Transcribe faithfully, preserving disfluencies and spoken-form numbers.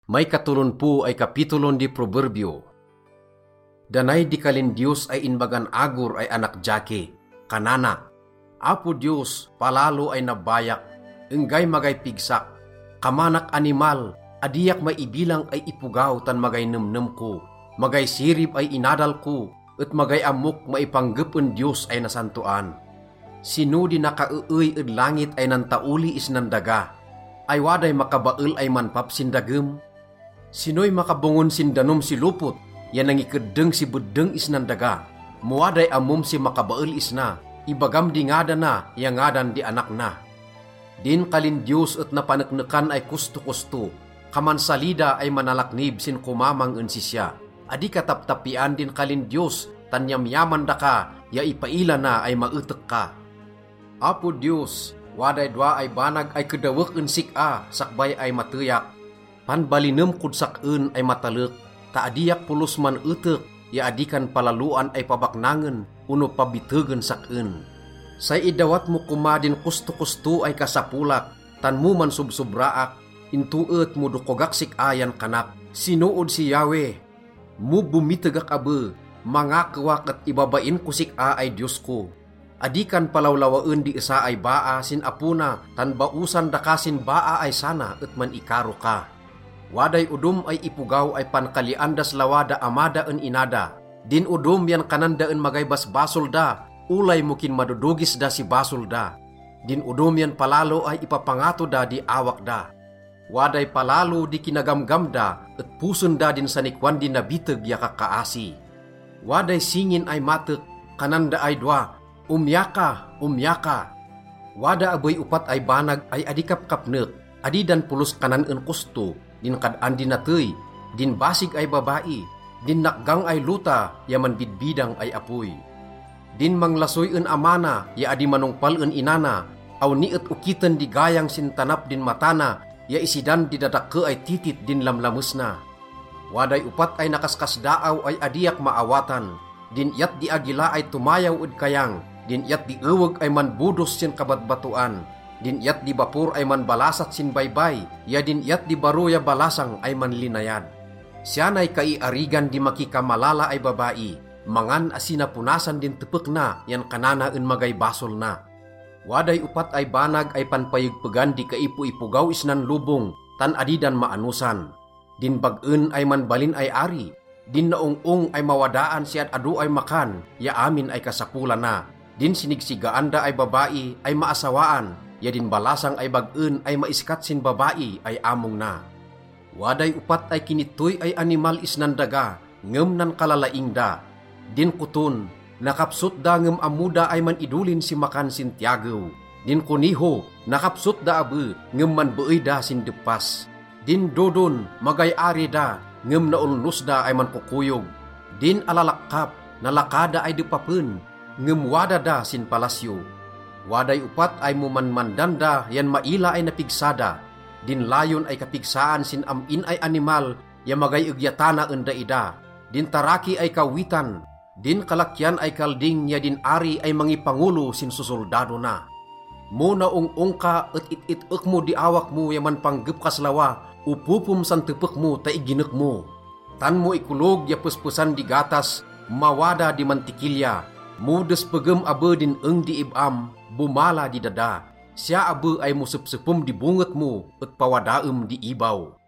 May katulon po ay kapitulon di Proverbio. Danay di kalin Diyos ay inbagan agur ay anak jake, kanana. Apo Diyos, palalo ay nabayak, enggay magay pigsak. Kamanak animal, adiyak may ibilang ay ipugaw tan magay nemnem ko. Magay sirib ay inadal ko, at magay amok maipanggapon Diyos ay nasantuan. Sino di nakauuy ed langit ay nantauli is nandaga, ay waday makabael ay manpap sindagem. Sino'y makabungon sindanom si lupot, yan ang ikadeng si bedeng is nandaga. Muwaday amom si makabael is na, ibagam di ngada na, yang ngadan di anak na. Din kalin Diyos at napanaknakan ay kusto-kusto, kaman salida ay manalaknib sin kumamang en sisya. Adi kataptapian din kalin Diyos, tanyam-yaman da ka, ya ipaila na ay mautek ka. Apo Diyos, waday dwa ay banag ay kedawek en sik-a, sakbay ay matuyak. Panbalinem kudsak-en ay matalek, taadiyak pulos man utek, ya adikan palaluan ay pabaknangen, uno pabitegen sak-en. Say idawat mo kumadin kusto-kusto ay kasapulak, tan mo man subsubraak, intuet mo dukogak sik-ayan kanak, sinuod si Yahweh. Mo bumitagak abe, mga kawak at ibabain ko sik-a ay Diyos ko. Adikan palawlawaen di isa ay baa sin apuna, tan bausan dakasin baa ay sana at man ikaro ka. Waday udom ay ipugaw ay pankaliandas lawada amada en inada. Din udom yan kananda en magay basbasol da, ulay mukin madudugis da si basol da. Din udom yan palalo ay ipapangato da di awak da. Waday palalo di kinagamgam da, at puson da din sanikwan din nabiteg ya kakaasi. Waday singin ay matek, kananda ay dwa, umyaka, umyaka. Wada abay upat ay banag ay adikap-kapnek, adidan pulos kanan en kusto, din kadaan din natay, din basig ay babae, din nakgang ay luta, yaman bidbidang ay apoy. Din manglasoy en amana, ya adi manungpal en inana, aw niet ukitan di gayang sintanap din matana, ya isidan di dadake ay titit din lamlamus na. Waday upat ay nakaskas daaw ay adiyak maawatan, din iyat di agila ay tumayaw ed kayang, din iyat di eweg ay manbudos sin kabatbatuan, din iyat di bapur ay manbalasat sin baybay, ya din iyat di baruya balasang ay manlinayad. Siyanay kaiarigan di makikamalala ay babae, mangan asinapunasan din tepek na, yan kanana en magay basol na. Waday upat ay banag ay panpayagpegan di kaipu-ipugaw isnan lubong, tan adidan maanusan. Din bag-en ay manbalin ay ari, din naong-ong ay mawadaan siya at adu ay makan, ya amin ay kasapulan na. Din sinigsigaanda ay babae ay maasawaan, ya din balasang ay bag-en ay maiskat sin babae ay among na. Waday upat ay kinitoy ay animal isnandaga, ngem nan kalalaing da. Din kuton, nakapsut da ngem amuda ay man idulin si makan sin tiagaw. Din kuniho, nakapsut da abe, ngem man beoy da sin depas. Din dodon, magay-ari da, ngem naulnus da ay man kukuyog. Din alalakap, nalakada ay depapen, ngem wada da sin palasyo. Waday upat ay mumanmandanda, yan maila ay napigsada. Din layon ay kapigsaan sin amin ay animal, ya magay ugyatana enda ida. Din taraki ay kawitan, din kalakyan ay kalding, ya din ari ay mangipangulo sin susoldado na. Muna ung-ung ka at it-it-ek mo di awak mo yaman panggep kaslawa, upupum san tepek mo ta iginek mo. Tan mo ikulog ya puspusan di gatas, mawada di mantikilya, mudes pegem abe din eng di ibam, bumala di dada. Siya abe ay musepsepum di bunget mo at pawadaem di ibaw.